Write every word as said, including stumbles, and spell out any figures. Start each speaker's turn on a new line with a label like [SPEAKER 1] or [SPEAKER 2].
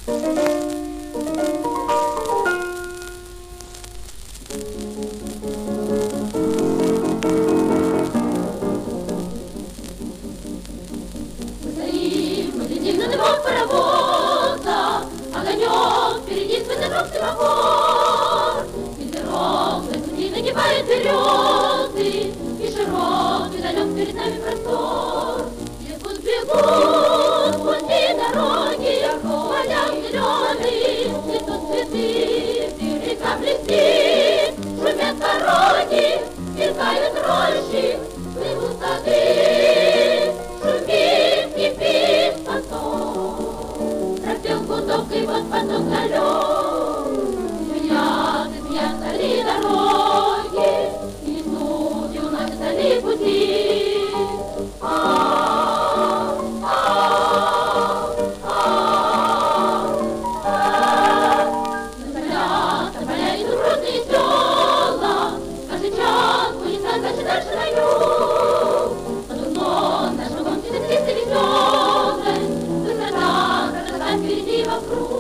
[SPEAKER 1] Паровоза, огонек, впереди свой дорог семафор. Ветерок на пути нагибает березы, и широкий далек перед нами простор. Бегут, бегут пути дороги, полях зеленых, цветут цветы, река блестит, шумят дороги, сверкают рощи, плывут сады, шумит, кипит поток. И вот потом далек, звенят и смеятся ли дороги, и несут и уносятся ли пути. А, а, а, а. На поля идут грустные села, каждый час унесет дальше, дальше на юг. Под углом наш вагон сидит вместе веселый, высота, красота впереди вокруг.